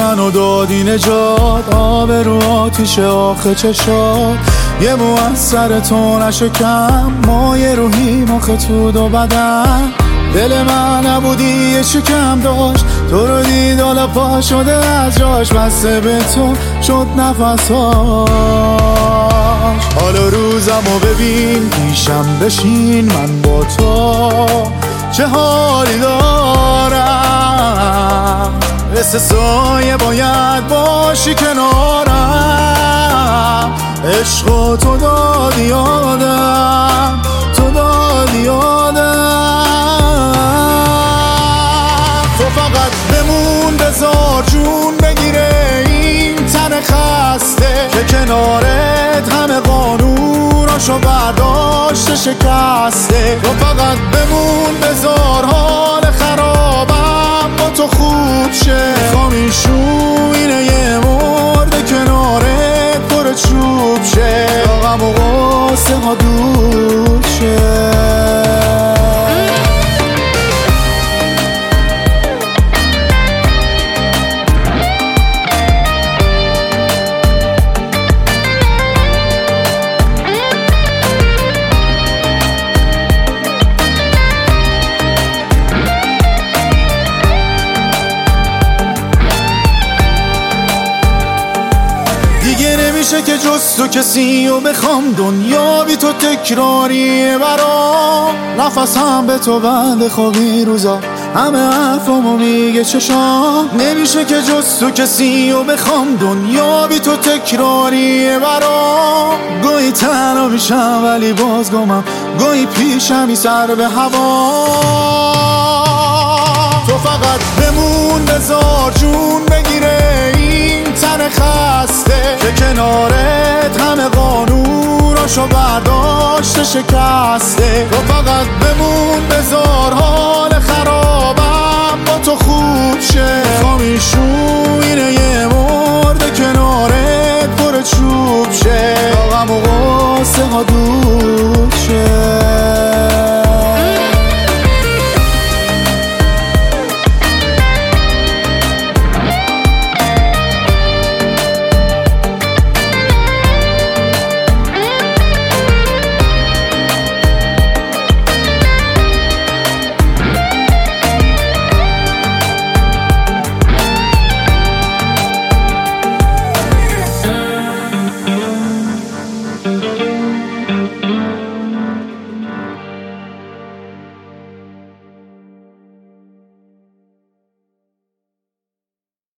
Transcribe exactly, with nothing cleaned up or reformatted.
منو دادی نجات، آب رو آتیش آخه چشات، یه مو از سر تو نشکم، مایه روحی آخه تو دو بدن. دل من نبودی یه شکم داشت، تو رو دید حالا پا شده از جاش، بسته به تو شد نفساش. حالا روزمو ببین پیشم بشین، من با تو چه حالی دارم، مثل سایه باید باشی کنارم. عشق تو دادی یادم، تو دادی یادم. تو فقط بمون بذار جون بگیره این تن خسته، که کنارت همه قانوناشو برداشته شکسته. تو فقط بمون بذار حال خرابم با تو خوب شه، میخوام این شوینه یه مرده کنارت پر چوب شه، تا غم و غصه ها دور شه. نمیشه که جز تو کسی و بخوام، دنیا بی تو تکراریه برام. نفسم به تو بند خوابی روزا، همه حرفمو میگه چشام. نمیشه که جز تو کسی و بخوام، دنیا بی تو تکراریه برام. گاهی تنها میشم ولی باز گمم، گاهی پیشمی سر به هوا. تو فقط بمون بذار جون بگیره این تن خسته، که کنارت همه قانوناشو برداشته شکسته. تو فقط بمون بذار حال خرابم با تو خوب شه، میخوام این شوینه یه مرده کنارت پر چوب شه، تا غم و غصه ها دور